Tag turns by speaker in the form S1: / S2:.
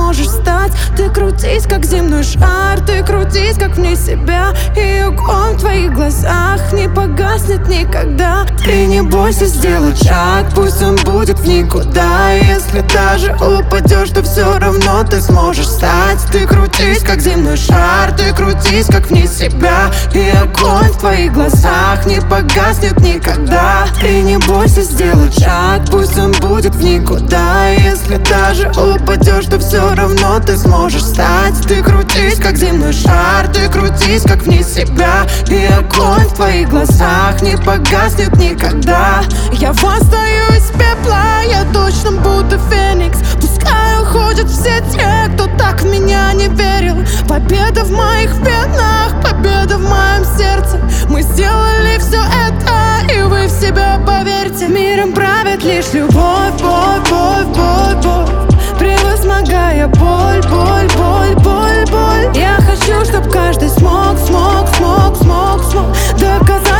S1: сможешь стать. Ты крутись, как земной шар, ты крутись, как вне себя. И огонь в твоих глазах не погаснет никогда. Ты не бойся сделать шаг, пусть он будет в никуда. Если даже упадешь, то все равно ты сможешь встать. Ты крутись, как земной шар, ты крутись, как вне себя. И огонь в твоих глазах не погаснет никогда. Ты не бойся сделать шаг, пусть он будет в никуда. Если даже упадешь, то все равно ты сможешь встать. Ты крутись, как земной шар, ты крутись, как вне себя. И огонь в твоих глазах не погаснет никогда. Я восстаю из пепла, я точно будто феникс. Пускай уходят все те, кто так в меня не верил. Победа в моих пятнах, победа в моем сердце. Мы сделали все это, и вы в себя поверьте. Миром правит лишь любовь, боль, боль, боль, боль, превозмогая боль, боль, боль, боль, боль. Я хочу, чтоб каждый смог доказать